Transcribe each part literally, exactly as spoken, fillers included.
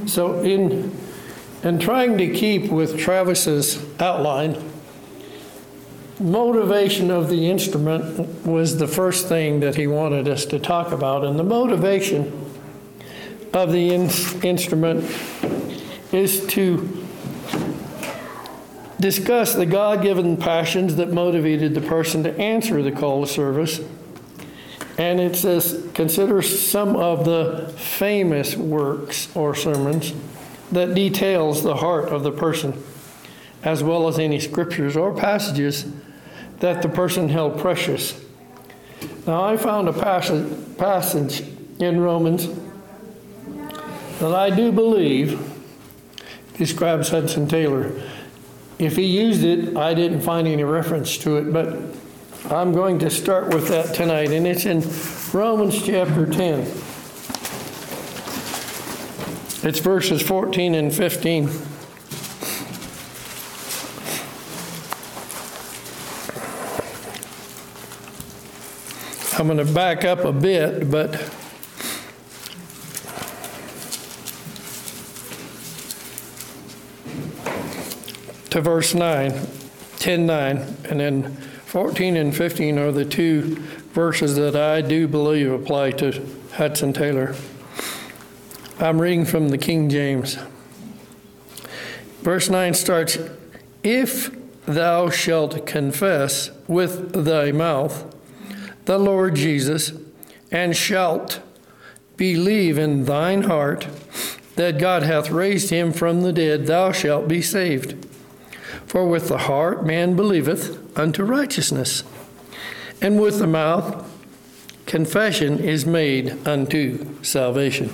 So in, in trying to keep with Travis's outline, motivation of the instrument was the first thing that he wanted us to talk about. And the motivation of the in- instrument is to discuss the God-given passions that motivated the person to answer the call to service. And it says, consider some of the famous works or sermons that details the heart of the person, as well as any scriptures or passages that the person held precious. Now, I found a passage, passage in Romans that I do believe describes Hudson Taylor. If he used it, I didn't find any reference to it, but I'm going to start with that tonight, and it's in Romans chapter ten. It's verses fourteen and fifteen. I'm going to back up a bit, but to verse nine, ten nine, and then fourteen and fifteen are the two verses that I do believe apply to Hudson Taylor. I'm reading from the King James. Verse nine starts, "If thou shalt confess with thy mouth the Lord Jesus, and shalt believe in thine heart that God hath raised him from the dead, thou shalt be saved. For with the heart man believeth unto righteousness, and with the mouth confession is made unto salvation."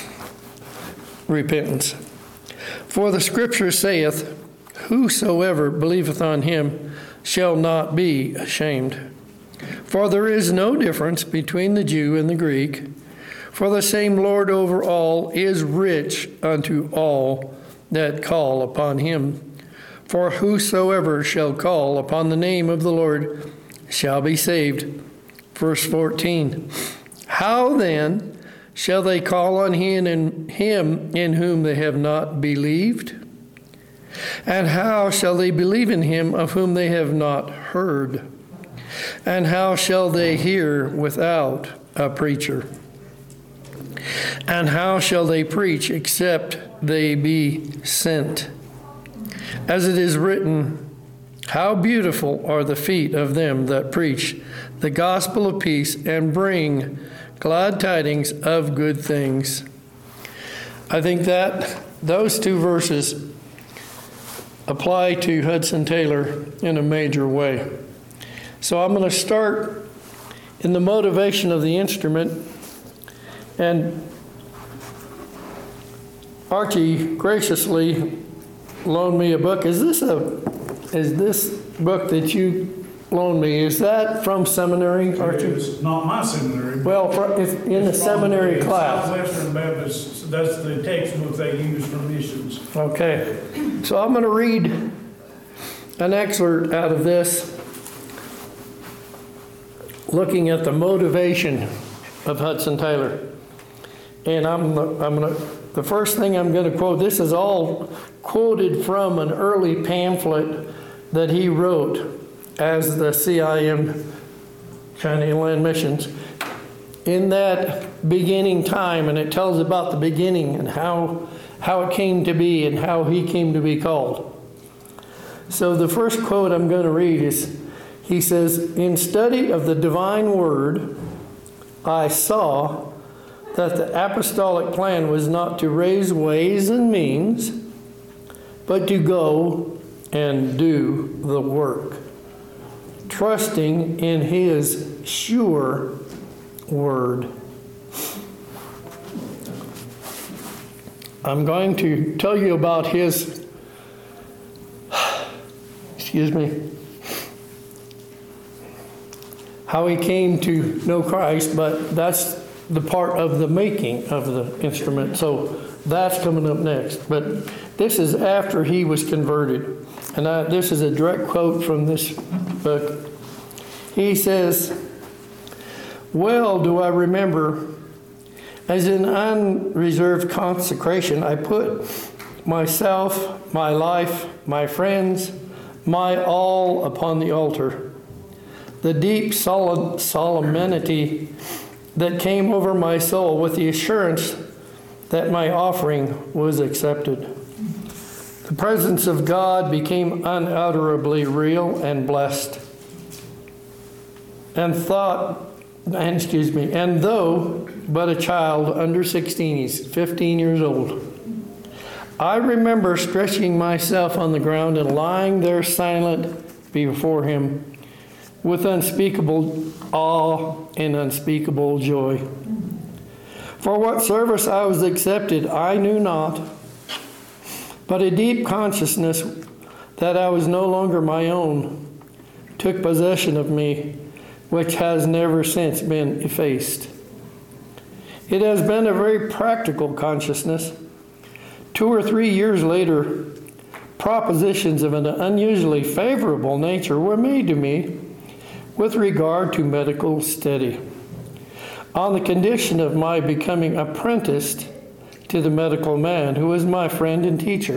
Repentance. For the scripture saith, "Whosoever believeth on him shall not be ashamed." For there is no difference between the Jew and the Greek, for the same Lord over all is rich unto all that call upon him. For whosoever shall call upon the name of the Lord shall be saved. Verse fourteen, "How then shall they call on him in, him in whom they have not believed? And how shall they believe in him of whom they have not heard? And how shall they hear without a preacher? And how shall they preach except they be sent? As it is written, how beautiful are the feet of them that preach the gospel of peace and bring glad tidings of good things." I think that those two verses apply to Hudson Taylor in a major way. So I'm going to start in the motivation of the instrument, and Archie graciously loaned me a book. Is this a is this book that you loaned me, is that from seminary, Archie? It's not my seminary. Well, it's in the seminary the class. Southwestern Baptist, that's the textbook they use for missions. Okay, so I'm going to read an excerpt out of this, looking at the motivation of Hudson Taylor. And I'm, I'm going to, the first thing I'm going to quote, this is all quoted from an early pamphlet that he wrote as the C I M, China Inland Missions, in that beginning time, and it tells about the beginning and how, how it came to be and how he came to be called. So the first quote I'm going to read is, he says, "In study of the divine word, I saw that the apostolic plan was not to raise ways and means, but to go and do the work, trusting in his sure word." I'm going to tell you about his, excuse me, how he came to know Christ, but that's the part of the making of the instrument. So that's coming up next. But this is after he was converted. And I, this is a direct quote from this book. He says, "Well do I remember As an unreserved consecration, I put myself, my life, my friends, my all upon the altar. The deep solemn solemnity that came over my soul with the assurance that my offering was accepted. The presence of God became unutterably real and blessed. And thought, and excuse me, and though but a child under sixteen, he's fifteen years old, I remember stretching myself on the ground and lying there silent before him with unspeakable awe and unspeakable joy. For what service I was accepted, I knew not, but a deep consciousness that I was no longer my own took possession of me, which has never since been effaced. It has been a very practical consciousness. Two or three years later, propositions of an unusually favorable nature were made to me with regard to medical study, on the condition of my becoming apprenticed to the medical man who was my friend and teacher.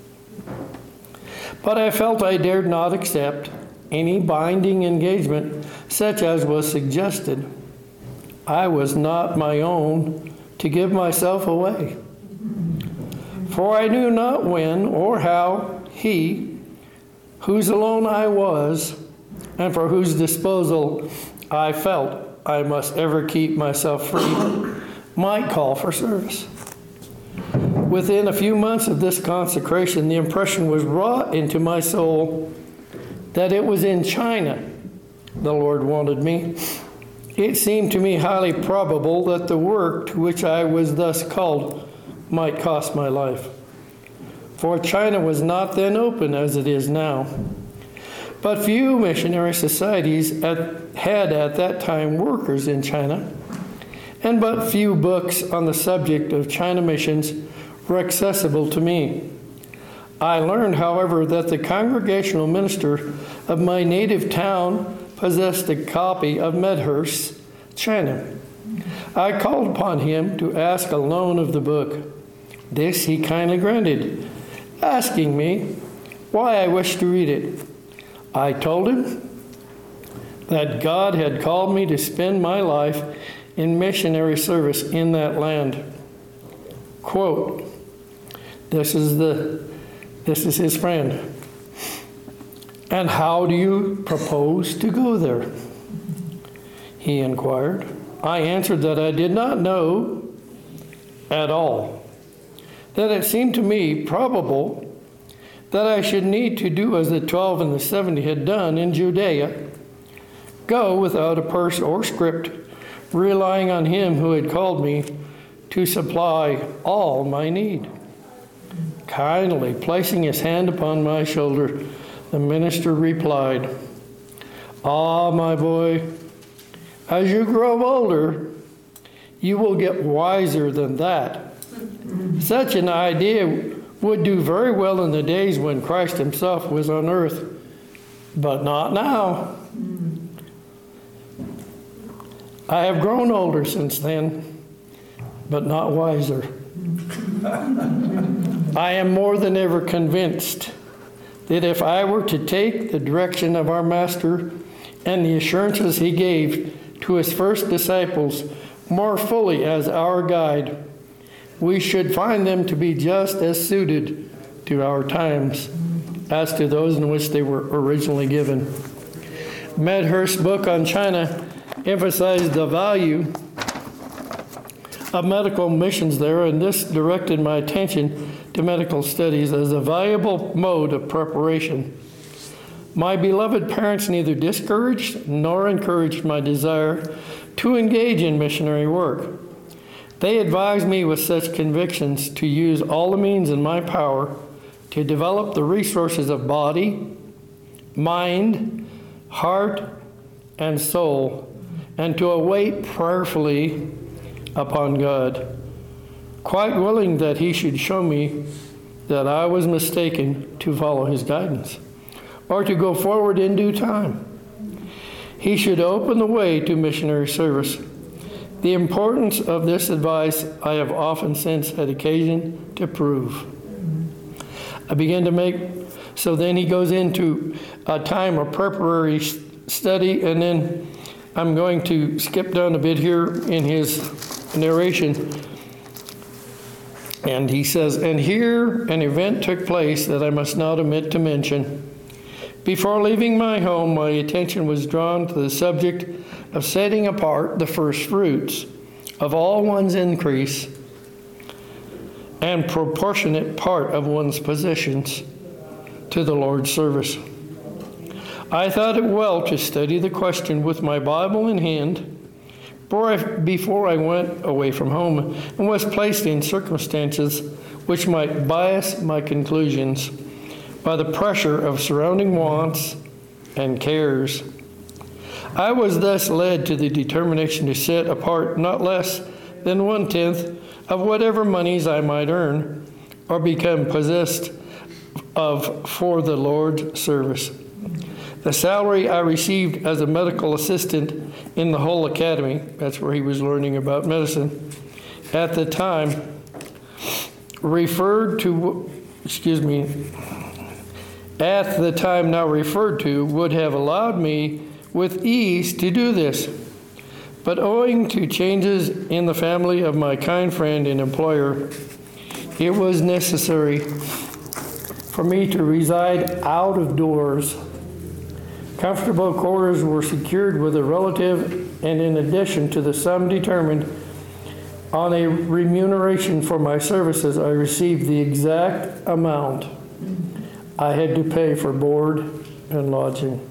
But I felt I dared not accept any binding engagement such as was suggested. I was not my own to give myself away. For I knew not when or how he, whose alone I was, and for whose disposal I felt I must ever keep myself free, might call for service. Within a few months of this consecration, the impression was wrought into my soul that it was in China the Lord wanted me. It seemed to me highly probable that the work to which I was thus called might cost my life. For China was not then open as it is now. But few missionary societies at, had at that time workers in China, and but few books on the subject of China missions were accessible to me. I learned, however, that the congregational minister of my native town possessed a copy of Medhurst's China. I called upon him to ask a loan of the book. This he kindly granted, asking me why I wished to read it. I told him that God had called me to spend my life in missionary service in that land. Quote, this is the this is his friend. And how do you propose to go there? He inquired. I answered that I did not know at all, that it seemed to me probable that I should need to do as the twelve and the seventy had done in Judea, go without a purse or script, relying on him who had called me to supply all my need. Kindly placing his hand upon my shoulder, the minister replied, Ah, my boy, as you grow older, you will get wiser than that. Such an idea would do very well in the days when Christ himself was on earth, but not now. I have grown older since then, but not wiser. I am more than ever convinced that if I were to take the direction of our Master and the assurances he gave to his first disciples more fully as our guide, we should find them to be just as suited to our times as to those in which they were originally given. Medhurst's book on China emphasized the value of medical missions there, and this directed my attention to medical studies as a valuable mode of preparation. My beloved parents neither discouraged nor encouraged my desire to engage in missionary work. They advised me with such convictions to use all the means in my power to develop the resources of body, mind, heart, and soul, and to await prayerfully upon God, quite willing that he should show me that I was mistaken to follow his guidance, or to go forward in due time. He should open the way to missionary service. The importance of this advice I have often since had occasion to prove. I began to make, so then he goes into a time of preparatory study, and then I'm going to skip down a bit here in his narration. And he says, and here an event took place that I must not omit to mention. Before leaving my home, my attention was drawn to the subject of setting apart the first fruits of all one's increase and proportionate part of one's possessions to the Lord's service. I thought it well to study the question with my Bible in hand before I went away from home and was placed in circumstances which might bias my conclusions by the pressure of surrounding wants and cares. I was thus led to the determination to set apart not less than one-tenth of whatever monies I might earn or become possessed of for the Lord's service. The salary I received as a medical assistant in the Hull Academy, that's where he was learning about medicine, at the time referred to, excuse me, at the time now referred to, would have allowed me with ease to do this. But owing to changes in the family of my kind friend and employer, it was necessary for me to reside out of doors. Comfortable quarters were secured with a relative, and in addition to the sum determined on a remuneration for my services, I received the exact amount I had to pay for board and lodging.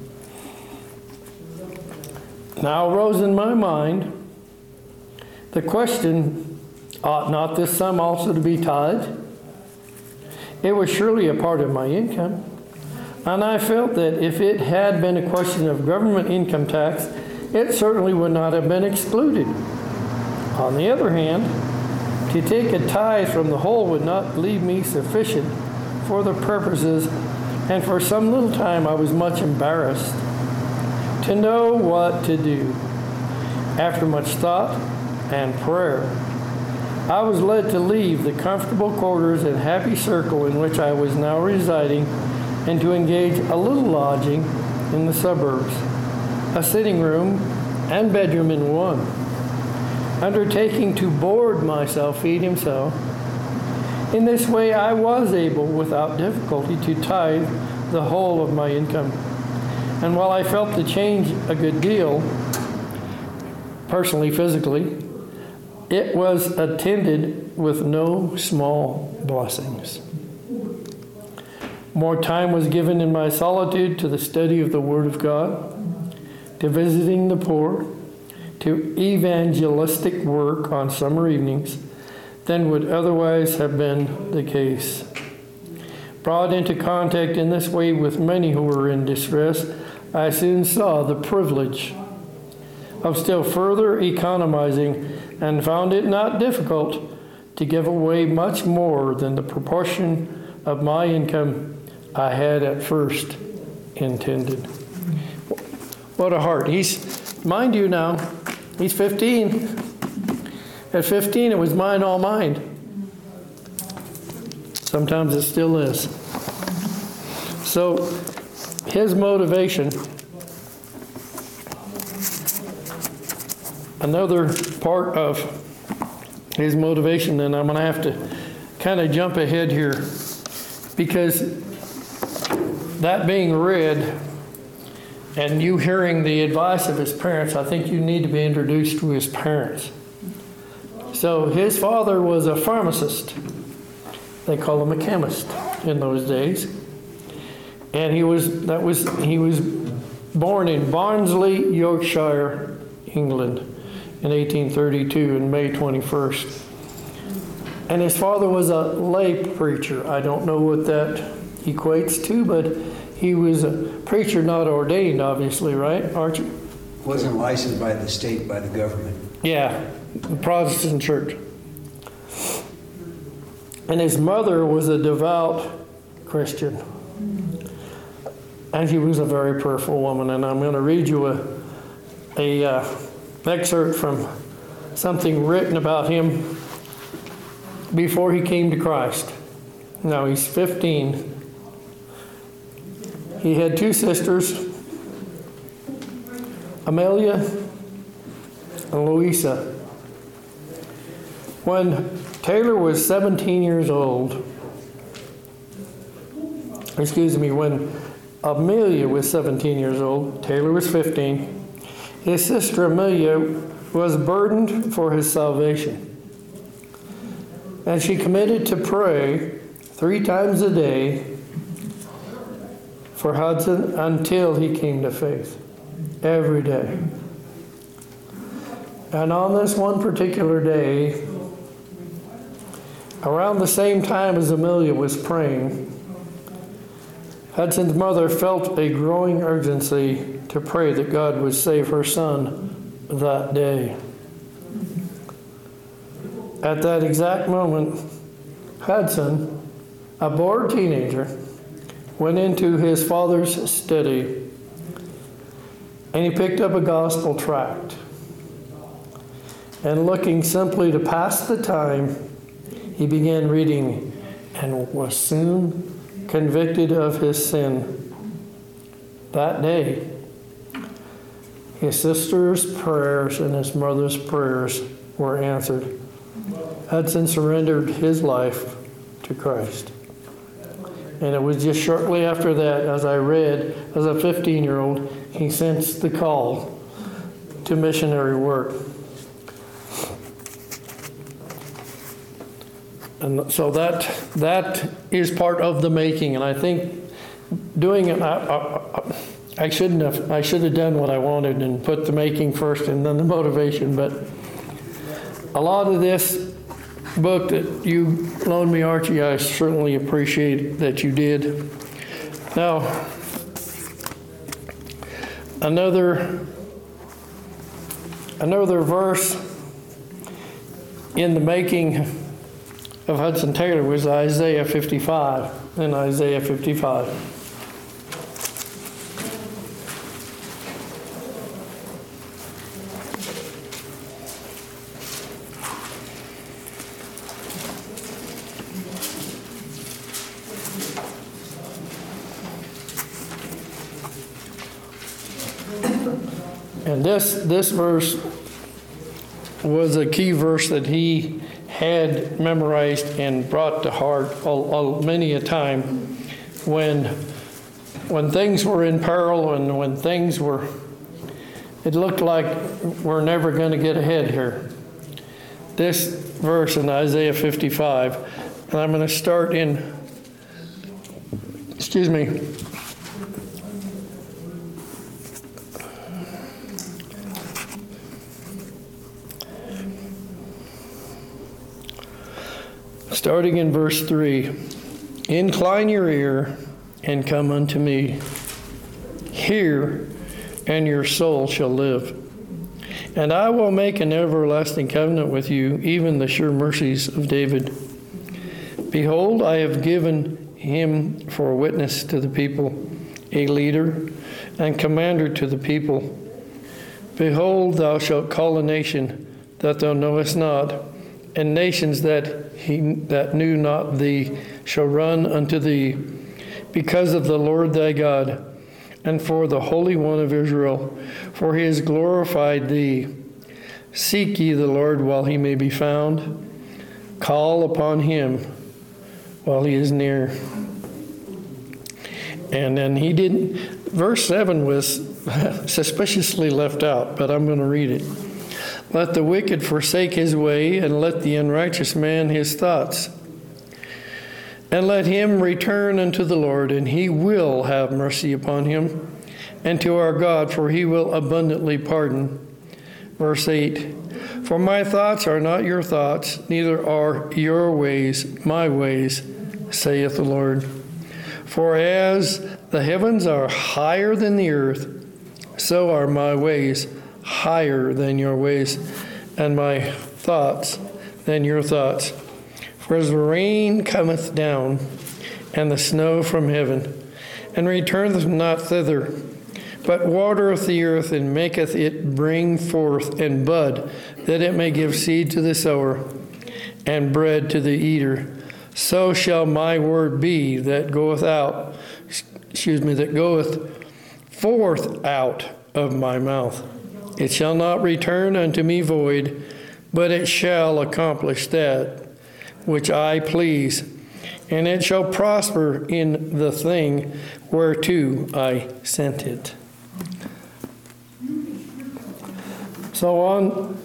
Now arose in my mind the question, ought not this sum also to be tithed? It was surely a part of my income. And I felt that if it had been a question of government income tax, it certainly would not have been excluded. On the other hand, to take a tithe from the whole would not leave me sufficient for the purposes, and for some little time I was much embarrassed to know what to do. After much thought and prayer, I was led to leave the comfortable quarters and happy circle in which I was now residing and to engage a little lodging in the suburbs, a sitting room and bedroom in one, undertaking to board myself, feed himself. In this way I was able, without difficulty, to tithe the whole of my income. And while I felt the change a good deal, personally, physically, it was attended with no small blessings. More time was given in my solitude to the study of the Word of God, to visiting the poor, to evangelistic work on summer evenings than would otherwise have been the case. Brought into contact in this way with many who were in distress, I soon saw the privilege of still further economizing and found it not difficult to give away much more than the proportion of my income I had at first intended. What a heart. He's, mind you now, he's fifteen. At fifteen, it was mine, all mine. Sometimes it still is. So, his motivation, another part of his motivation, and I'm going to have to kind of jump ahead here, because that being read and you hearing the advice of his parents, I think you need to be introduced to his parents. So his father was a pharmacist. They called him a chemist in those days. And he was that was he was born in Barnsley, Yorkshire, England in eighteen thirty-two on May twenty-first. And his father was a lay preacher. I don't know what that equates to, but he was a preacher, not ordained, obviously, right, Archie? Wasn't licensed by the state, by the government. Yeah, the Protestant church. And his mother was a devout Christian. And she was a very prayerful woman. And I'm going to read you a, a uh, excerpt from something written about him before he came to Christ. Now he's fifteen. He had two sisters, Amelia and Louisa. When Taylor was seventeen years old, excuse me, when Amelia was seventeen years old, Taylor was fifteen, his sister Amelia was burdened for his salvation. And she committed to pray three times a day for Hudson until he came to faith, every day. And on this one particular day, around the same time as Amelia was praying, Hudson's mother felt a growing urgency to pray that God would save her son that day. At that exact moment, Hudson, a bored teenager, went into his father's study and he picked up a gospel tract. And looking simply to pass the time, he began reading and was soon convicted of his sin. That day, his sister's prayers and his mother's prayers were answered. Hudson surrendered his life to Christ. And it was just shortly after that, as I read, as a fifteen-year-old, he sensed the call to missionary work. And so that that is part of the making. And I think doing it, I, I, I shouldn't have. I should have done what I wanted and put the making first and then the motivation. But a lot of this book that you loaned me, Archie, I certainly appreciate that you did. Now, another another verse in the making of Hudson Taylor was Isaiah fifty-five, in Isaiah fifty-five. And this this verse was a key verse that he had memorized and brought to heart all, all, many a time when when things were in peril and when things were, it looked like we're never going to get ahead here. This verse in Isaiah fifty-five, and I'm going to start in, excuse me, starting in verse three. Incline your ear and come unto me. Hear, and your soul shall live. And I will make an everlasting covenant with you, even the sure mercies of David. Behold, I have given him for a witness to the people, a leader and commander to the people. Behold, thou shalt call a nation that thou knowest not, and nations that he that knew not thee shall run unto thee, because of the Lord thy God, and for the Holy One of Israel, for he has glorified thee. Seek ye the Lord while he may be found. Call upon him while he is near. And then he didn't, verse seven was suspiciously left out, but I'm going to read it. Let the wicked forsake his way, and let the unrighteous man his thoughts. And let him return unto the Lord, and he will have mercy upon him, and to our God, for he will abundantly pardon. Verse eight, for my thoughts are not your thoughts, neither are your ways my ways, saith the Lord. For as the heavens are higher than the earth, so are my ways higher than your ways, and my thoughts than your thoughts. For as the rain cometh down, and the snow from heaven, and returneth not thither, but watereth the earth and maketh it bring forth and bud, that it may give seed to the sower and bread to the eater. So shall my word be that goeth out, excuse me, that goeth forth out of my mouth. It shall not return unto me void, but it shall accomplish that which I please, and it shall prosper in the thing whereto I sent it. So on,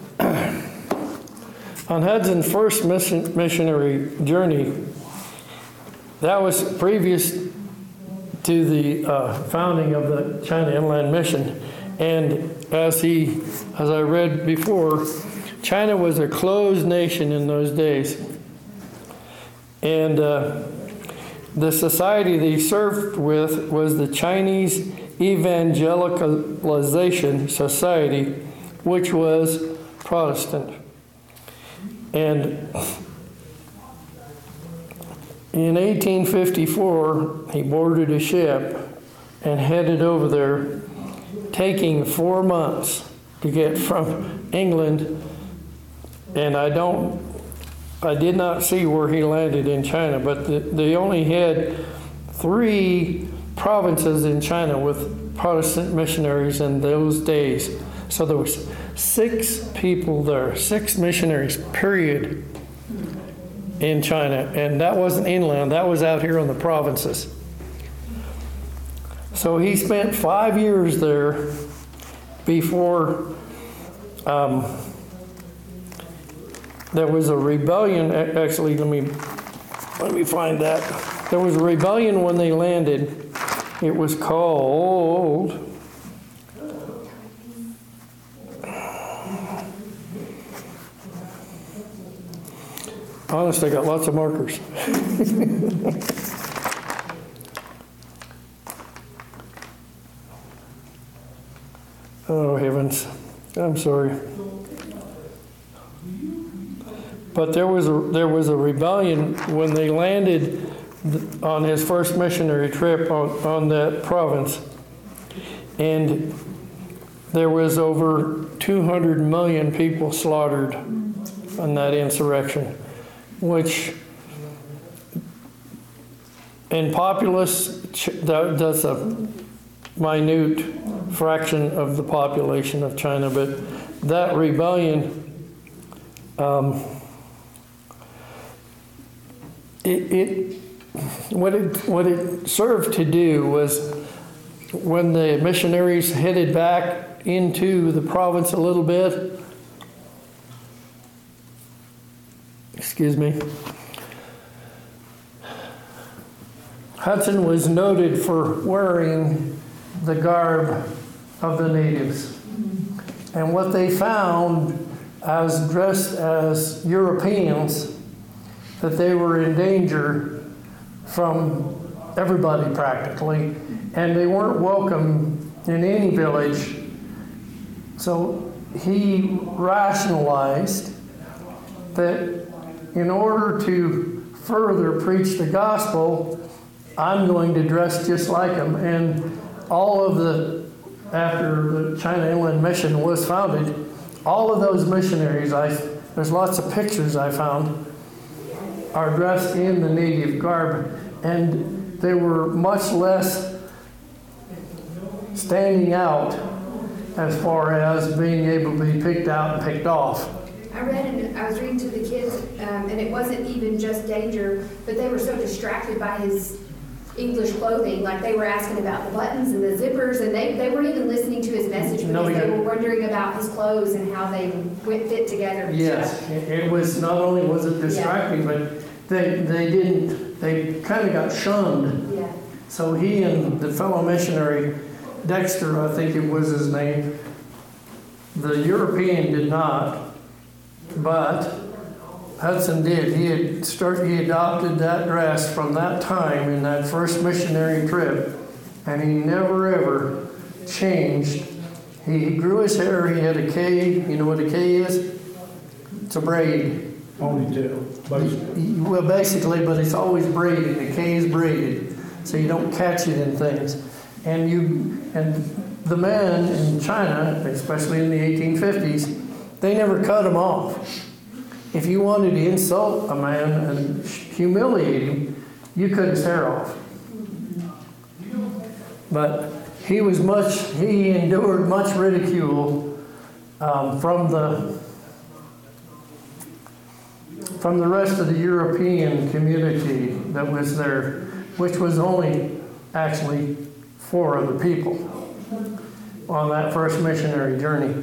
on Hudson's first mission, missionary journey, that was previous to the uh, founding of the China Inland Mission. And as he, as I read before, China was a closed nation in those days. And uh, the society that he served with was the Chinese Evangelicalization Society, which was Protestant. And in eighteen fifty-four, he boarded a ship and headed over there, taking four months to get from England. And I don't, I did not see where he landed in China, but the, they only had three provinces in China with Protestant missionaries in those days. So there was six people there, six missionaries, period, in China. And that wasn't inland, that was out here in the provinces. So he spent five years there before um, there was a rebellion. Actually, let me let me find that. There was a rebellion when they landed. It was called honest, I got lots of markers. Oh, heavens. I'm sorry. But there was a, there was a rebellion when they landed on his first missionary trip on, on that province. And there was over two hundred million people slaughtered in that insurrection, which in populace, that, that's a minute fraction of the population of China, but that rebellion, um, it, it what it what it served to do was, when the missionaries headed back into the province a little bit, excuse me, Hudson was noted for wearing the garb of the natives. And what they found, as dressed as Europeans, that they were in danger from everybody practically, and they weren't welcome in any village. So he rationalized that in order to further preach the gospel, I'm going to dress just like them. And all of the, after the China Inland Mission was founded, all of those missionaries, I, there's lots of pictures I found, are dressed in the native garb. And they were much less standing out as far as being able to be picked out and picked off. I read and I was reading to the kids, um, and it wasn't even just danger, but they were so distracted by his English clothing, like they were asking about the buttons and the zippers, and they, they weren't even listening to his message because no, they were wondering about his clothes and how they went fit together. Yes, it, it was, not only was it distracting, yeah. but they they didn't, they kind of got shunned. Yeah. So he and the fellow missionary, Dexter, I think it was his name, the European did not, but Hudson did. He had started, he adopted that dress from that time in that first missionary trip, and he never ever changed. He grew his hair. He had a K. You know what a K is? It's a braid. Ponytail, basically. Well, basically, but it's always braided. The K is braided, so you don't catch it in things. And you and the men in China, especially in the eighteen fifties, they never cut them off. If you wanted to insult a man and humiliate him, you cut his hair off. But he was much, he endured much ridicule um, from the from the rest of the European community that was there, which was only actually four other people on that first missionary journey.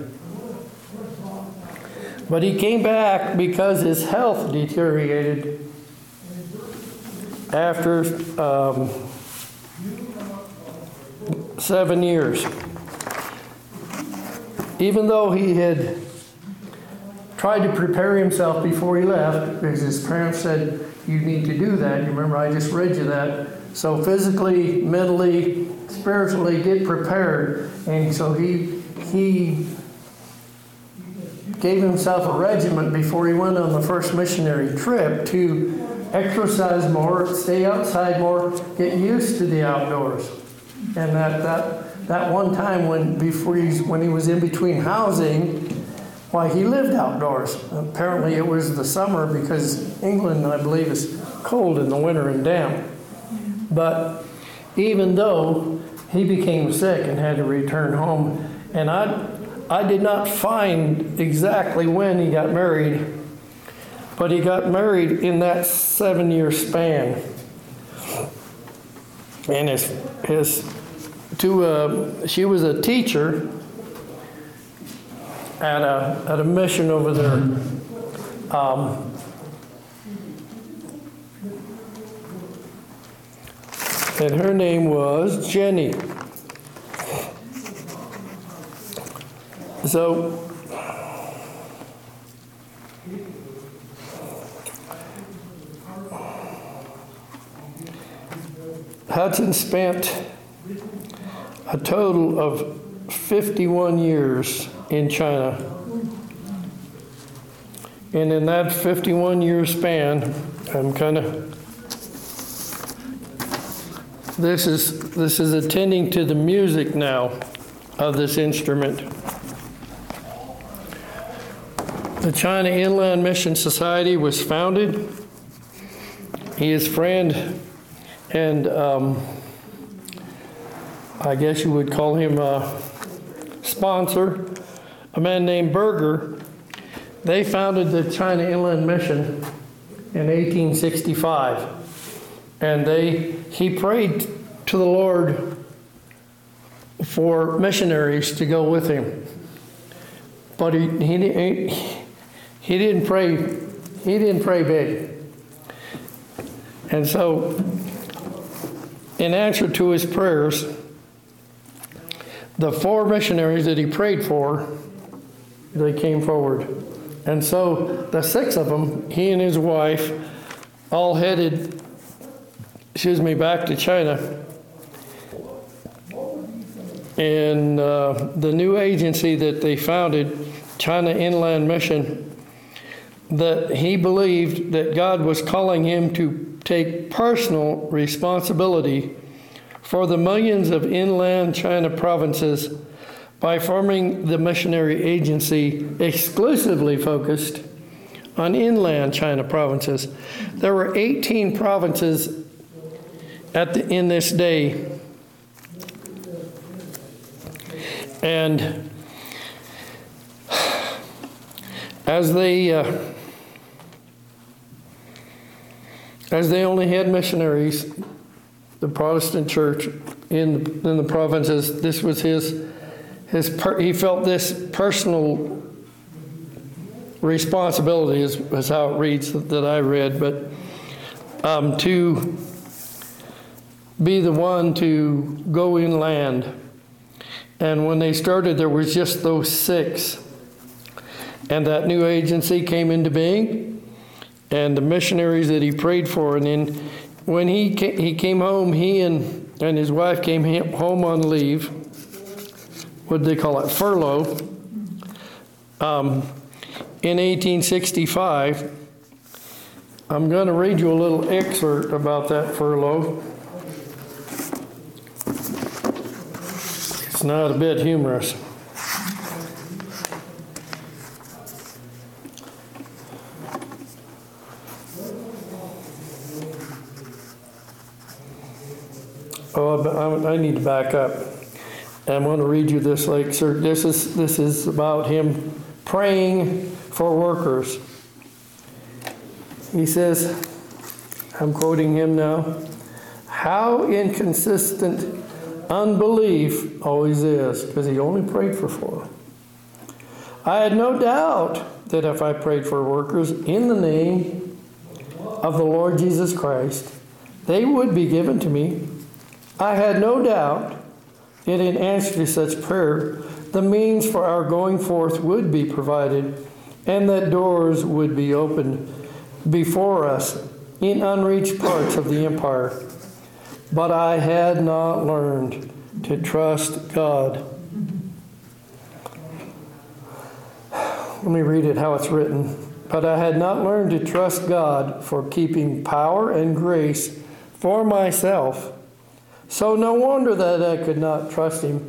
But he came back because his health deteriorated after um, seven years. Even though he had tried to prepare himself before he left, because his parents said, you need to do that. You remember, I just read you that. So physically, mentally, spiritually, get prepared. And so he he gave himself a regimen before he went on the first missionary trip to exercise more, stay outside more, get used to the outdoors. And that that that one time when before he's when he was in between housing, why he lived outdoors. Apparently it was the summer because England, I believe, is cold in the winter and damp. But even though he became sick and had to return home, and I I did not find exactly when he got married, but he got married in that seven-year span. And his, his to uh, she was a teacher at a at a mission over there. Um, and her name was Jenny. So Hudson spent a total of fifty-one years in China. And in that fifty-one year span, I'm kind of this is this is attending to the music now of this instrument. The China Inland Mission Society was founded. His friend and um, I guess you would call him a sponsor, a man named Berger, they founded the China Inland Mission in eighteen sixty-five. And they he prayed to the Lord for missionaries to go with him. But he he, he didn't pray he didn't pray big. And so in answer to his prayers, the four missionaries that he prayed for, they came forward. And so the six of them, he and his wife, all headed, excuse me, back to China. And uh, the new agency that they founded, China Inland Mission, that he believed that God was calling him to take personal responsibility for the millions of inland China provinces by forming the missionary agency exclusively focused on inland China provinces. There were eighteen provinces at the, in this day. And as they uh, as they only had missionaries, the Protestant church in the, in the provinces, this was his his per, he felt this personal responsibility is, is how it reads that I read, but um, to be the one to go inland. And when they started, there was just those six. And that new agency came into being, and the missionaries that he prayed for. And then when he came, he came home, he and, and his wife came home on leave. What do they call it? Furlough. Um, in eighteen sixty-five. I'm going to read you a little excerpt about that furlough. not a bit humorous. Oh, but I I need to back up. I want to read you this, like, sir. This is this is about him praying for workers. He says, I'm quoting him now, how inconsistent unbelief always is, because he only prayed for four. I had no doubt that if I prayed for workers in the name of the Lord Jesus Christ, they would be given to me. I had no doubt that in answer to such prayer, the means for our going forth would be provided, and that doors would be opened before us in unreached parts of the empire. But I had not learned to trust God. Let me read it how it's written. But I had not learned to trust God for keeping power and grace for myself. So no wonder that I could not trust Him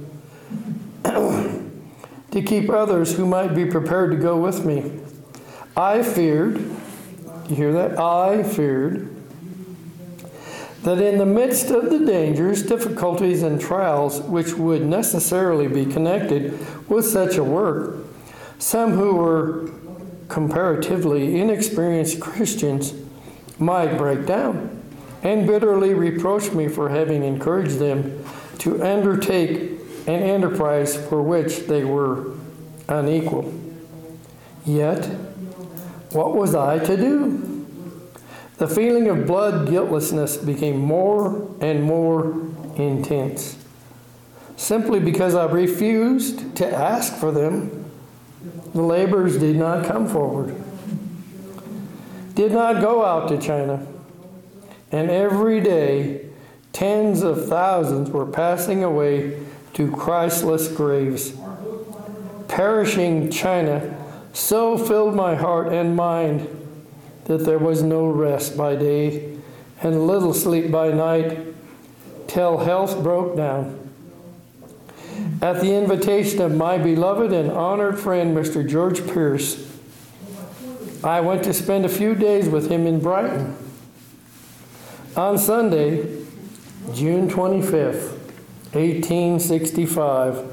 to keep others who might be prepared to go with me. I feared, you hear that? I feared that in the midst of the dangers, difficulties, and trials which would necessarily be connected with such a work, some who were comparatively inexperienced Christians might break down and bitterly reproach me for having encouraged them to undertake an enterprise for which they were unequal. Yet, what was I to do? The feeling of blood guiltlessness became more and more intense. Simply because I refused to ask for them, the laborers did not come forward, did not go out to China. And every day, tens of thousands were passing away to Christless graves. Perishing China so filled my heart and mind that there was no rest by day and little sleep by night, till health broke down. At the invitation of my beloved and honored friend, Mister George Pierce, I went to spend a few days with him in Brighton. On Sunday, June twenty-fifth, eighteen sixty-five,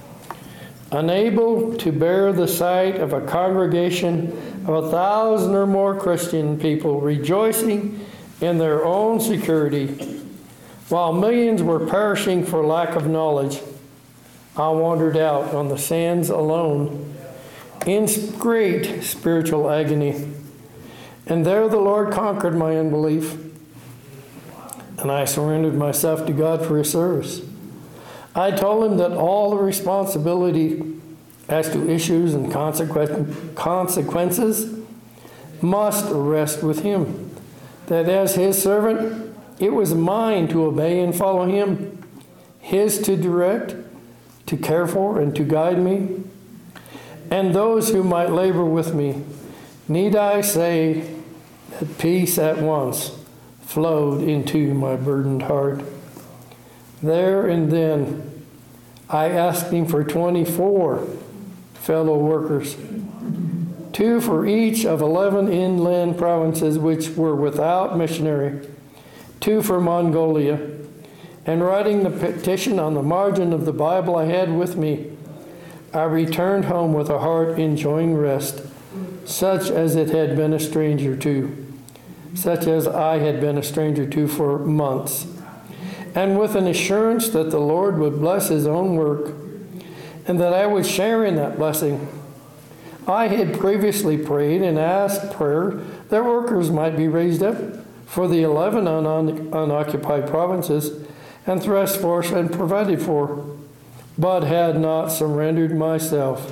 unable to bear the sight of a congregation of a thousand or more Christian people rejoicing in their own security, while millions were perishing for lack of knowledge, I wandered out on the sands alone in great spiritual agony. And there the Lord conquered my unbelief, and I surrendered myself to God for His service. I told Him that all the responsibility as to issues and consequences must rest with Him. That as His servant, it was mine to obey and follow Him, His to direct, to care for, and to guide me. And those who might labor with me, need I say that peace at once flowed into my burdened heart. There and then, I asked Him for twenty-four fellow workers, two for each of eleven inland provinces which were without missionary, two for Mongolia, and writing the petition on the margin of the Bible I had with me, I returned home with a heart enjoying rest, such as it had been a stranger to, such as I had been a stranger to for months, and with an assurance that the Lord would bless His own work, and that I would share in that blessing. I had previously prayed and asked prayer that workers might be raised up for the eleven un- un- unoccupied provinces and thrust forth and provided for, but had not surrendered myself.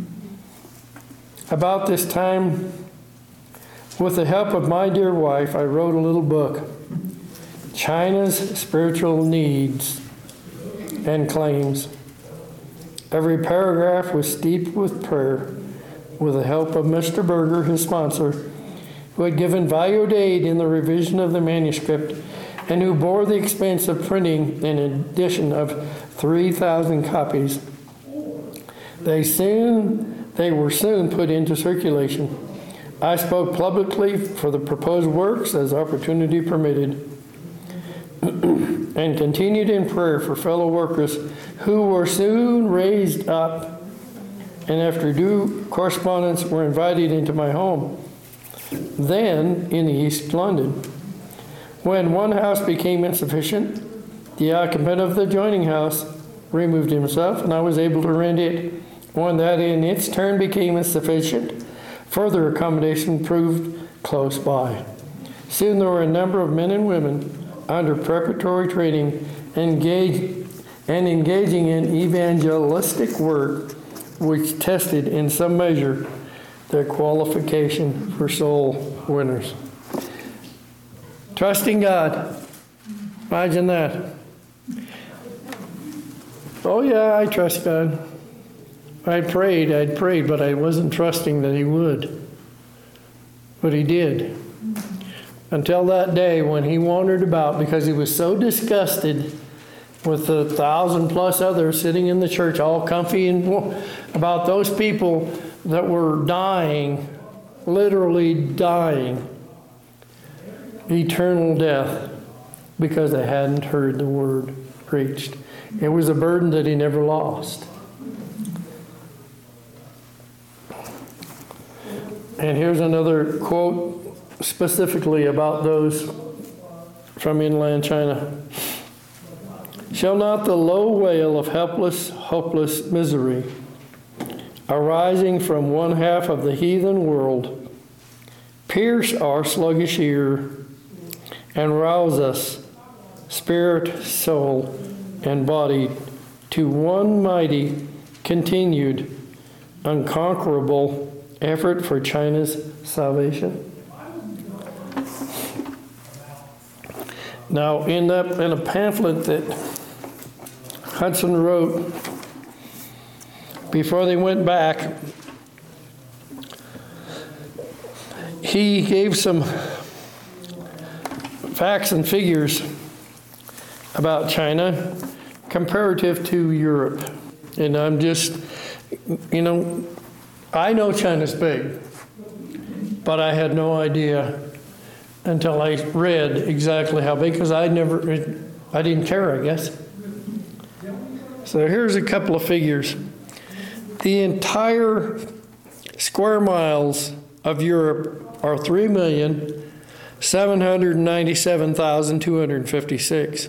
About this time, with the help of my dear wife, I wrote a little book, China's Spiritual Needs and Claims. Every paragraph was steeped with prayer, with the help of Mister Berger, his sponsor, who had given valued aid in the revision of the manuscript and who bore the expense of printing an edition of three thousand copies. They soon, they were soon put into circulation. I spoke publicly for the proposed works as opportunity permitted, and continued in prayer for fellow workers who were soon raised up, and after due correspondence were invited into my home, then in East London. When one house became insufficient, the occupant of the adjoining house removed himself, and I was able to rent it. When that in its turn became insufficient, further accommodation proved close by. Soon there were a number of men and women under preparatory training engaged and engaging in evangelistic work, which tested in some measure their qualification for soul winners. Trusting God. Imagine that. Oh yeah, I trust God. I prayed, I'd prayed, but I wasn't trusting that he would. But he did. Until that day when he wandered about because he was so disgusted with the thousand plus others sitting in the church all comfy and about those people that were dying, literally dying, eternal death, because they hadn't heard the word preached. It was a burden that he never lost. And here's another quote specifically about those from inland China. Shall not the low wail of helpless, hopeless misery arising from one half of the heathen world pierce our sluggish ear and rouse us, spirit, soul, and body, to one mighty, continued, unconquerable effort for China's salvation? Now, in, that, in a pamphlet that Hudson wrote before they went back, he gave some facts and figures about China comparative to Europe. And I'm just, you know, I know China's big, but I had no idea until I read exactly how big, because I never, I didn't care, I guess. So here's a couple of figures. The entire square miles of Europe are three million seven hundred ninety-seven thousand two hundred fifty-six.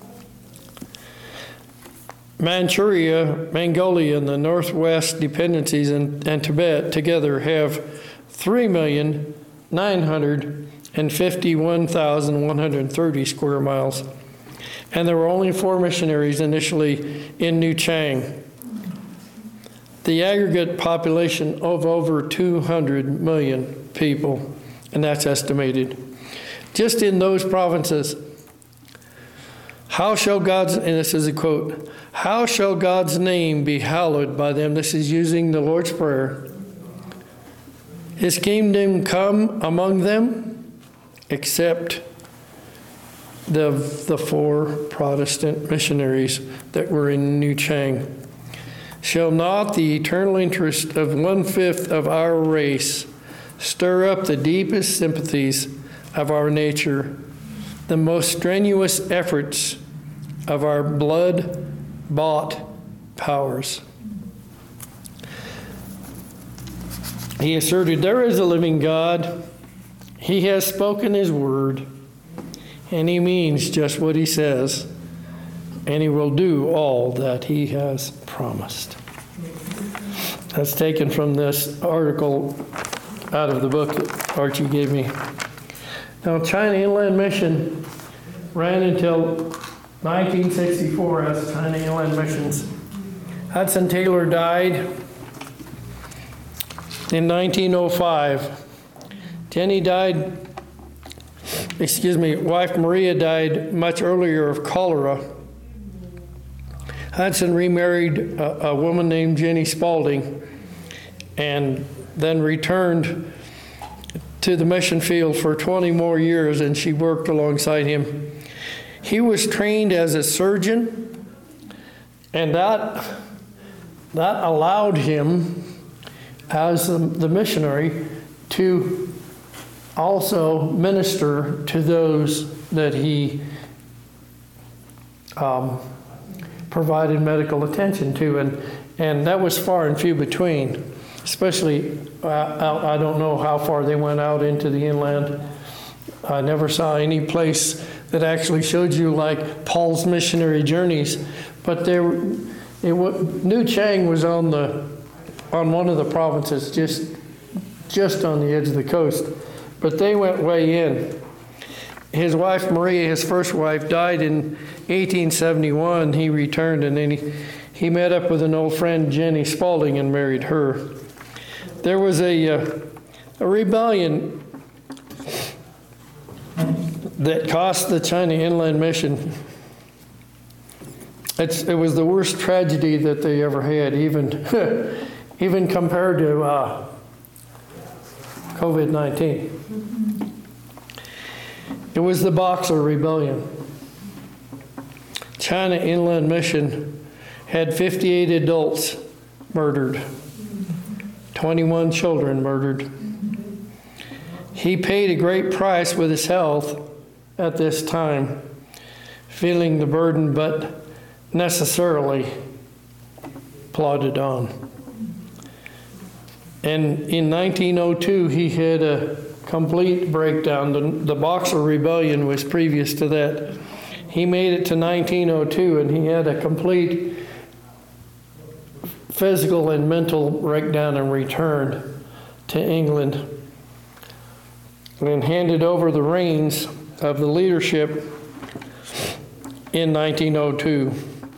Manchuria, Mongolia, and the Northwest dependencies and, and Tibet together have three million nine hundred fifty-one thousand one hundred thirty square miles. And there were only four missionaries initially in New Chang. The aggregate population of over two hundred million people, and that's estimated. Just in those provinces, how shall God's, and this is a quote, how shall God's name be hallowed by them? This is using the Lord's Prayer. His kingdom come among them, except the, the four Protestant missionaries that were in New Chang. Shall not the eternal interest of one-fifth of our race stir up the deepest sympathies of our nature, the most strenuous efforts of our blood-bought powers? He asserted, there is a living God. He has spoken his word, and he means just what he says, and he will do all that he has promised. That's taken from this article out of the book that Archie gave me. Now, China Inland Mission ran until nineteen sixty-four as China Inland Missions. Hudson Taylor died in nineteen oh five. Jenny died, excuse me, wife Maria died much earlier of cholera. Hudson remarried a, a woman named Jenny Spalding and then returned to the mission field for twenty more years, and she worked alongside him. He was trained as a surgeon, and that, that allowed him, as the, the missionary, to also minister to those that he um, provided medical attention to. And, and that was far and few between, especially, uh, out, I don't know how far they went out into the inland. I never saw any place that actually showed you like Paul's missionary journeys, but there, it, New Chang was on the on one of the provinces, just just on the edge of the coast, but they went way in. His wife Maria, his first wife, died in eighteen seventy-one. He returned, and then he, he met up with an old friend, Jenny Spalding, and married her. There was a uh, a rebellion that cost the China Inland Mission. It's, it was the worst tragedy that they ever had, even, even compared to uh, COVID nineteen. It was the Boxer Rebellion. China Inland Mission had fifty-eight adults murdered, twenty-one children murdered. He paid a great price with his health at this time, feeling the burden, but necessarily plodded on. And in nineteen oh two, he had a complete breakdown. The, the Boxer Rebellion was previous to that. He made it to nineteen oh two, and he had a complete physical and mental breakdown and returned to England and handed over the reins of the leadership in nineteen oh two.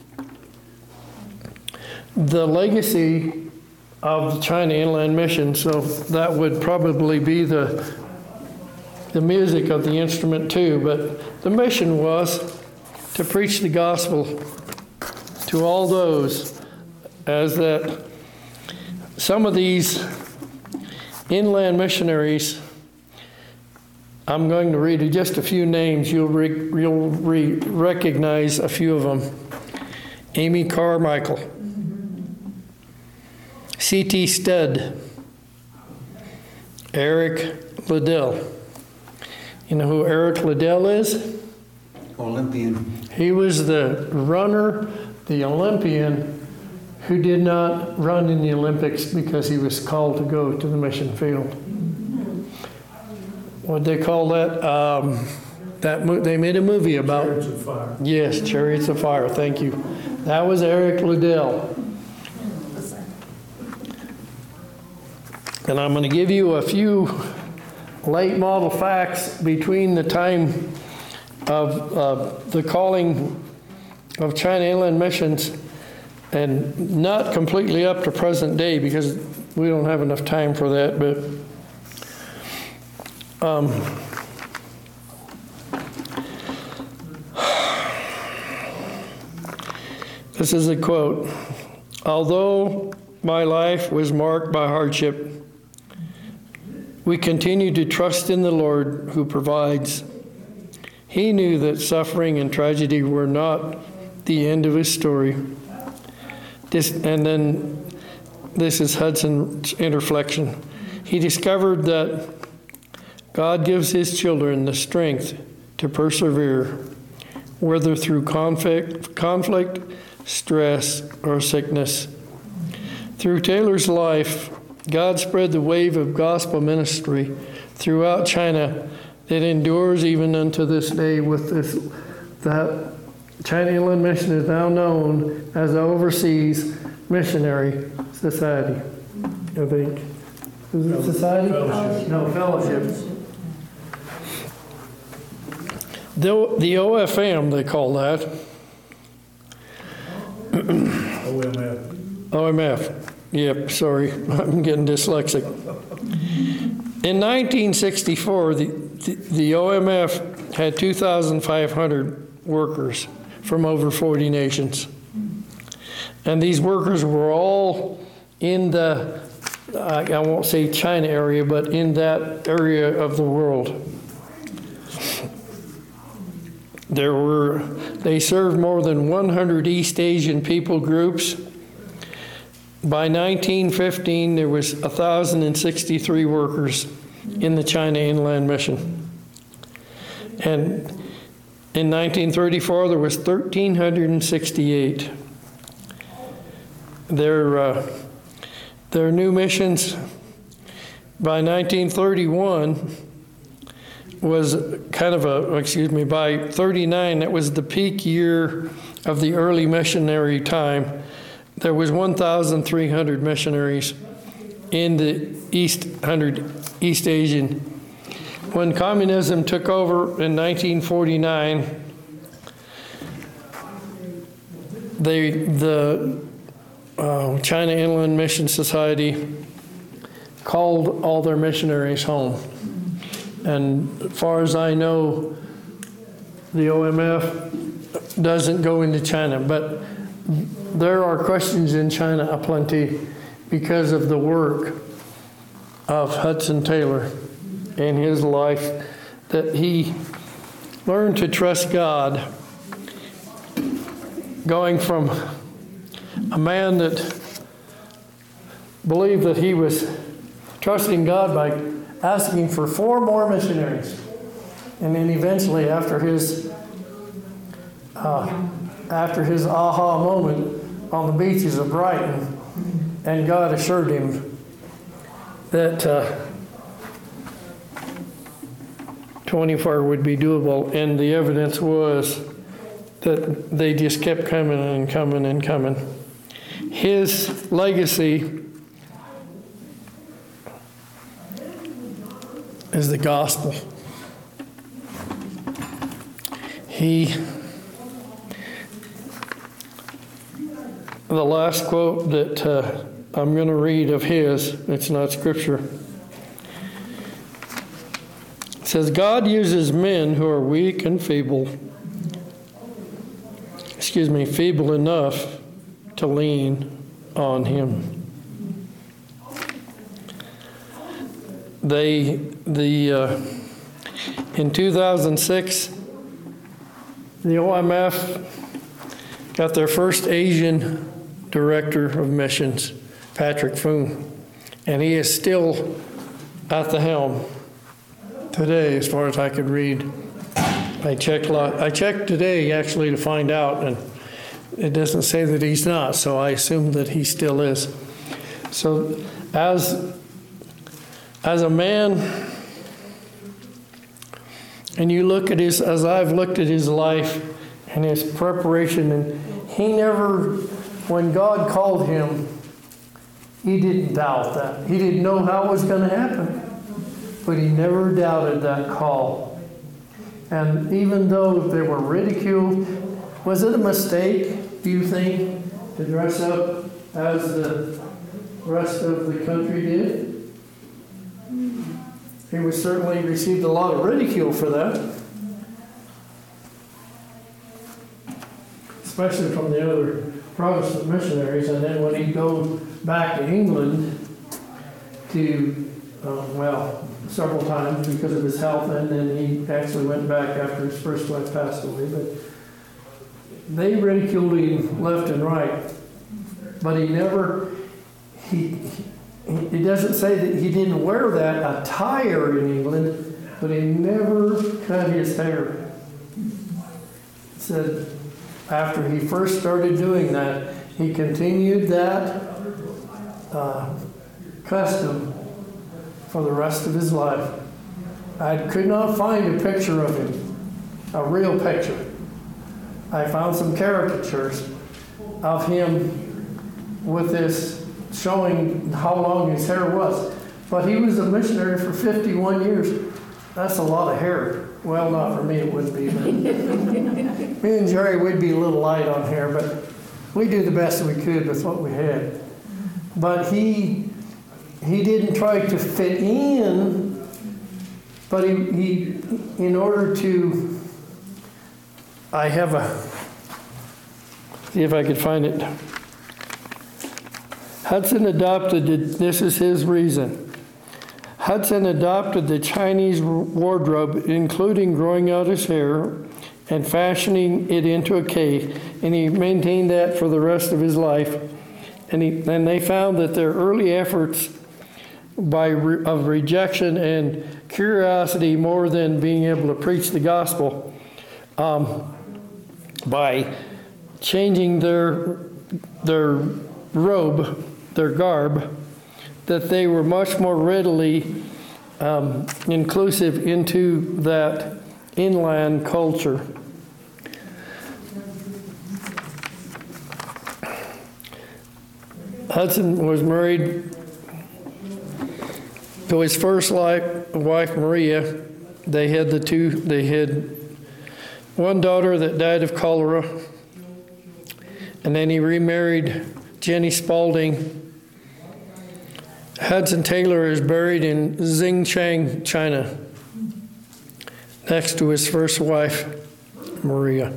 The legacy of the China Inland Mission, so that would probably be the, the music of the instrument too, but the mission was to preach the gospel to all those, as that some of these inland missionaries, I'm going to read just a few names. You'll, re, you'll re, recognize a few of them. Amy Carmichael, C T Studd, Eric Liddell. You know who Eric Liddell is? Olympian. He was the runner, the Olympian, who did not run in the Olympics because he was called to go to the mission field. What'd they call that? Um, that mo- they made a movie about. Chariots of Fire. Yes, Chariots of Fire. Thank you. That was Eric Liddell. And I'm going to give you a few late model facts between the time of uh, the calling of China Inland Missions and not completely up to present day because we don't have enough time for that, but Um, this is a quote. Although my life was marked by hardship, we continued to trust in the Lord who provides. He knew that suffering and tragedy were not the end of his story. This, and then this is Hudson's interflection. He discovered that God gives his children the strength to persevere, whether through conflict, conflict, stress, or sickness. Through Taylor's life, God spread the wave of gospel ministry throughout China that endures even unto this day. With this, that China Inland Mission is now known as the Overseas Missionary Society, I think. Is it society? Fellowship. No, fellowship. The, the O F M, they call that. O M F. O M F. Yep, sorry, I'm getting dyslexic. In nineteen sixty-four, the, the, the O M F had two thousand five hundred workers from over forty nations. And these workers were all in the, I, I won't say China area, but in that area of the world. There were, they served more than one hundred East Asian people groups. By nineteen fifteen, there was one thousand sixty-three workers in the China Inland Mission. And in nineteen thirty-four, there was one thousand three hundred sixty-eight. Their, uh, their new missions by nineteen thirty-one was kind of a, excuse me, by thirty-nine, that was the peak year of the early missionary time. There was one thousand three hundred missionaries in the East, one hundred East Asian. When communism took over in nineteen forty-nine, they, the uh, China Inland Mission Society called all their missionaries home. And as far as I know, the O M F doesn't go into China, but there are Christians in China aplenty because of the work of Hudson Taylor in his life, that he learned to trust God, going from a man that believed that he was trusting God by asking for four more missionaries. And then eventually, after his uh, after his aha moment on the beaches of Brighton, and God assured him that uh, twenty-four would be doable, and the evidence was that they just kept coming and coming and coming. His legacy is the gospel. He, the last quote that uh, I'm going to read of his, it's not scripture. It says, God uses men who are weak and feeble, excuse me, feeble enough to lean on him. They, the, uh, in two thousand six, the O M F got their first Asian director of missions, Patrick Foon, and he is still at the helm today, as far as I could read. I checked, I checked today actually to find out, and it doesn't say that he's not, so I assume that he still is. So as, as a man, and you look at his, as I've looked at his life and his preparation, and he never, when God called him, he didn't doubt that. He didn't know how it was going to happen, but he never doubted that call. And even though they were ridiculed, was it a mistake, do you think, to dress up as the rest of the country did? He was certainly received a lot of ridicule for that, especially from the other Protestant missionaries. And then when he goes back to England to, uh, well, several times because of his health, and then he actually went back after his first wife passed away. But they ridiculed him left and right, but he never, he, he It doesn't say that he didn't wear that attire in England, but he never cut his hair. It said after he first started doing that, he continued that uh, custom for the rest of his life. I could not find a picture of him, a real picture. I found some caricatures of him with this showing how long his hair was. But he was a missionary for fifty-one years. That's a lot of hair. Well, not for me, it wouldn't be. But me and Jerry would be a little light on hair, but we do the best we could with what we had. But he he didn't try to fit in, but he, he in order to, I have a, see if I could find it. Hudson adopted, the, this is his reason. Hudson adopted the Chinese wardrobe, including growing out his hair and fashioning it into a cave. And he maintained that for the rest of his life. And, he, and they found that their early efforts by re, of rejection and curiosity more than being able to preach the gospel, um, by changing their, their robe, their garb, that they were much more readily um, inclusive into that inland culture. Hudson was married to his first wife, wife Maria. They had the two, they had one daughter that died of cholera, and then he remarried Jenny Spalding. Hudson Taylor is buried in Xinjiang, China, next to his first wife, Maria.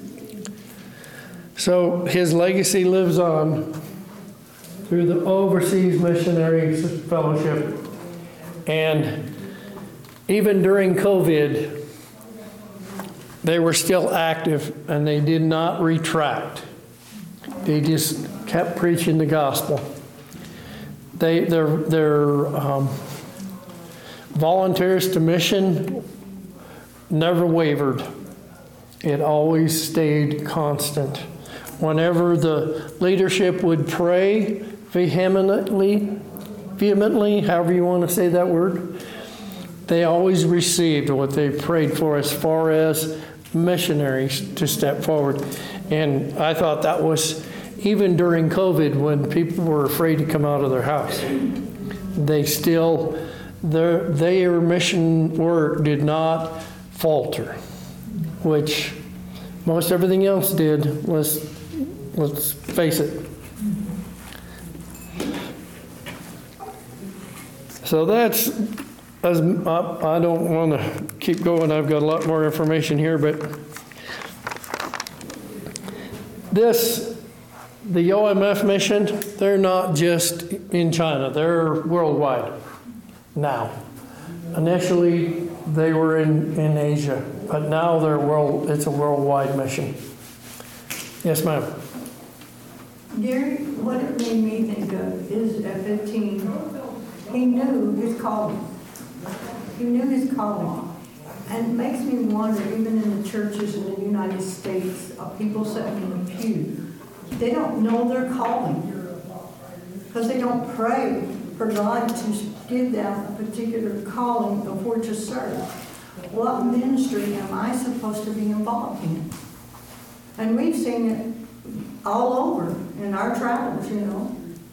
So his legacy lives on through the Overseas Missionary Fellowship. And even during COVID, they were still active and they did not retract. They just kept preaching the gospel. They, their their um, volunteers to mission never wavered. It always stayed constant. Whenever the leadership would pray vehemently, vehemently, however you want to say that word, they always received what they prayed for as far as missionaries to step forward. And I thought that was, even during COVID, when people were afraid to come out of their house, they still, their, their mission work did not falter, which most everything else did. Let's, let's face it. So that's, as I, I don't want to keep going. I've got a lot more information here, but this, the O M F mission, they're not just in China. They're worldwide now. Initially, they were in, in Asia, but now they're world, it's a worldwide mission. Yes, ma'am. Gary, what it made me think of is at fifteen, he knew his calling. He knew his calling. And it makes me wonder, even in the churches in the United States, of people sitting in the pew, they don't know their calling because they don't pray for God to give them a particular calling of where to serve. What ministry am I supposed to be involved in? And we've seen it all over in our travels, you know.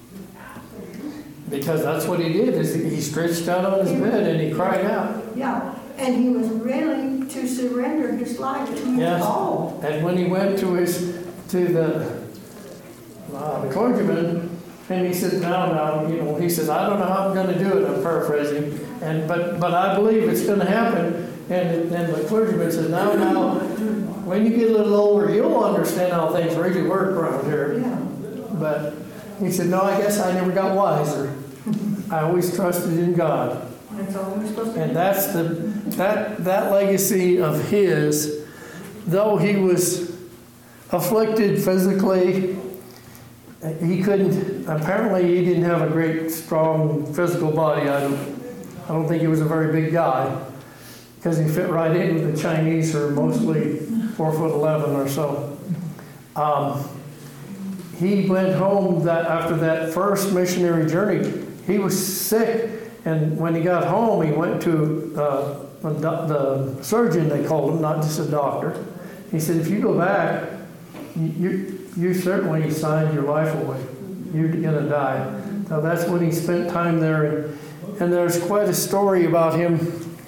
Because that's what he did, is he stretched out on his bed and he cried out. Yeah, and he was ready to surrender his life to his Yes. all. And when he went to his to the, uh, the clergyman, and he said, "Now, now, you know," he says, "I don't know how I'm going to do it." I'm paraphrasing, and but but I believe it's going to happen. And then the clergyman said, "Now, now, when you get a little older, you'll understand how things really work around here." Yeah. But he said, "No, I guess I never got wiser. I always trusted in God." That's all we're supposed to do. And that's the that that legacy of his, though he was afflicted physically, he couldn't, apparently he didn't have a great strong physical body. I don't, I don't think he was a very big guy, because he fit right in with the Chinese, who are mostly four foot eleven or so. Um, he went home that after that first missionary journey. He was sick, and when he got home, he went to uh, the surgeon, they called him, not just a doctor. He said, "If you go back, you, you certainly signed your life away. You're going to die." So that's when he spent time there. And, and there's quite a story about him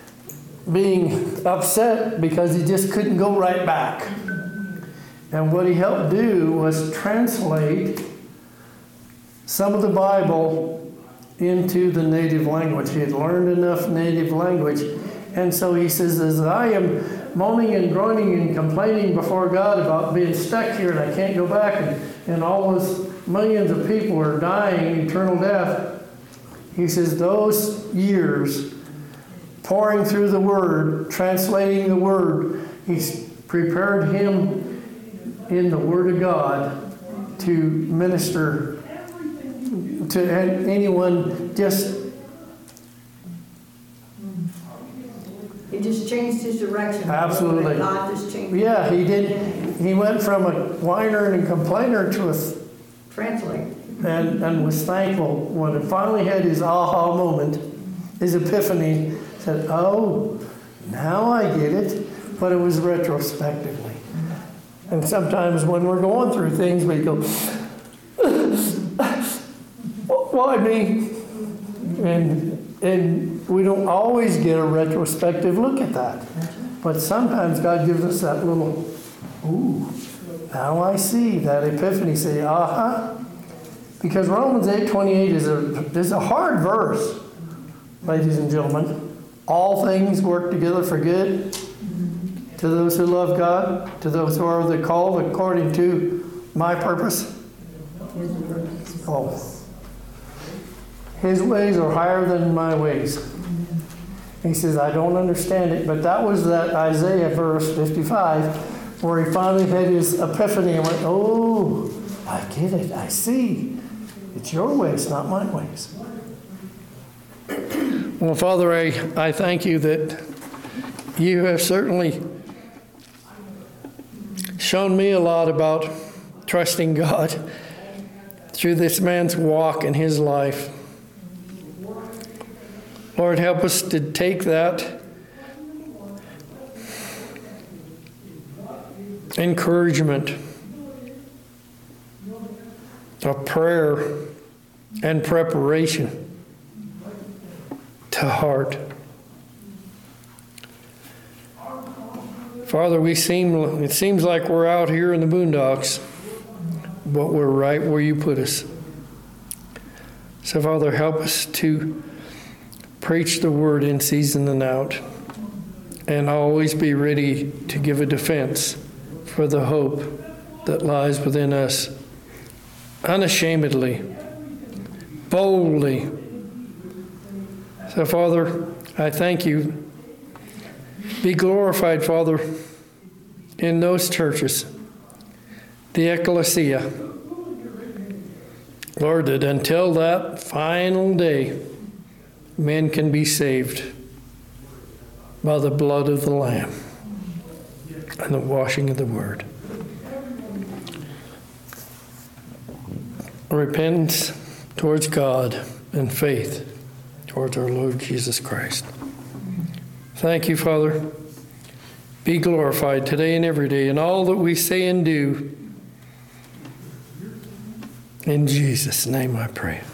being upset because he just couldn't go right back. And what he helped do was translate some of the Bible into the native language. He had learned enough native language. And so he says, as I am moaning and groaning and complaining before God about being stuck here and I can't go back, and, and all those millions of people are dying eternal death, he says, those years pouring through the Word, translating the Word, he prepared him in the Word of God to minister to anyone. Just He just changed his direction. Absolutely. Life has changed. yeah, he did. He went from a whiner and a complainer to a Translate. and, and was thankful when he finally had his aha moment, his epiphany, said, oh, now I get it, but it was retrospectively. And sometimes when we're going through things, we go, why me? And, and we don't always get a retrospective look at that. But sometimes God gives us that little, ooh, now I see, that epiphany, say, aha. Because Romans eight twenty-eight is a, is a hard verse, ladies and gentlemen. All things work together for good to those who love God, to those who are the called according to my purpose. Oh. His ways are higher than my ways. He says, I don't understand it. But that was that Isaiah verse fifty-five, where he finally had his epiphany and went, oh, I get it, I see. It's your ways, not my ways. Well, Father, I, I thank you that you have certainly shown me a lot about trusting God through this man's walk in his life. Lord, help us to take that encouragement of prayer and preparation to heart. Father, we seem, it seems like we're out here in the boondocks, but we're right where you put us. So, Father, help us to preach the word in season and out, and always be ready to give a defense for the hope that lies within us, unashamedly, boldly. So, Father, I thank you. Be glorified, Father, in those churches, the ecclesia. Lord, that until that final day, men can be saved by the blood of the Lamb and the washing of the Word. Repentance towards God and faith towards our Lord Jesus Christ. Thank you, Father. Be glorified today and every day in all that we say and do. In Jesus' name I pray.